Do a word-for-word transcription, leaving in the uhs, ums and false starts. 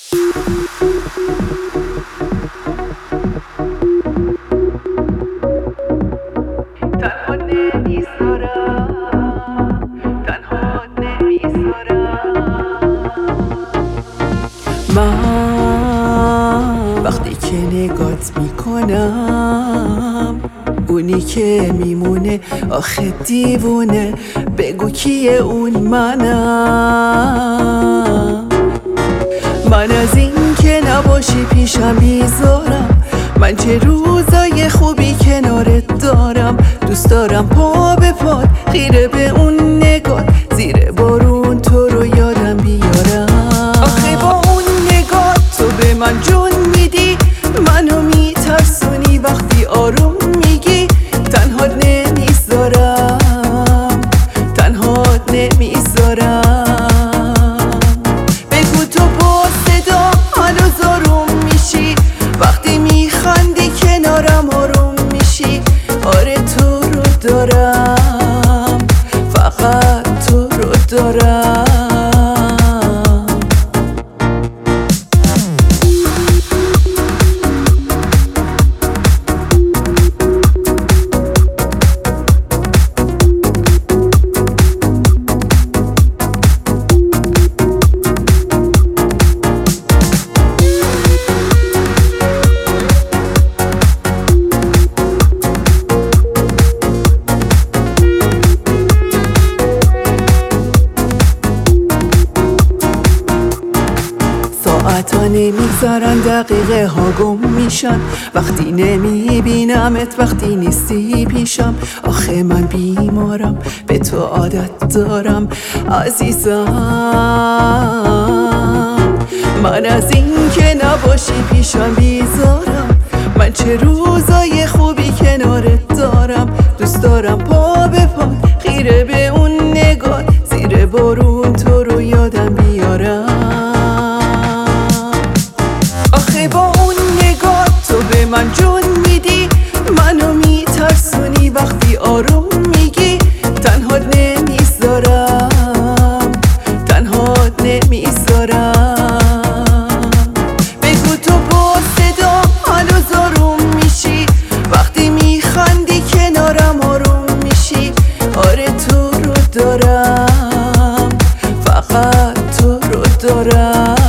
تنها نمیذارم، تنها نمیذارم. من وقتی که نگات میکنم، اونی که میمونه آخه دیوونه، بگو کیه اون؟ منم. من از این که نباشی پیشم بیزارم، من چه روزای خوبی کنارت دارم. دوست دارم پا به پات خیره به اون نگات، زیر بارون تو رو یادم بیارم. آخه با اون نگات تو به من جون میدی، منو میترسونی وقتی آروم میگی. تنهات نمیذارم، تنهات نمیذارم. بگو تو با صدا هنوز آروم میشی، وقتی میخندی کنارم آروم میشی. آره تو رو دارم، فقط تو رو دارم. ساعتا نمیگذرن، دقیقه ها گم میشن، وقتی نمیبینمت، وقتی نیستی پیشم. آخه من بیمارم، به تو عادت دارم عزیزم. من از این که نباشی پیشم بیزارم، من چه روزای خوبی کنارت دارم. دوست دارم پا به پا خیره به اون نگات، زیر بارون تو رو یادم بیارم. آخه با اون نگات تو به من جون میدی، منو میترسونی وقتی آروم میگی. تنهات نمیذارم، تنهات نمیذارم. بگو تو با صدا هنوز آروم میشی، وقتی میخندی کنارم آروم میشی. آره تو رو دارم، فقط تو رو دارم.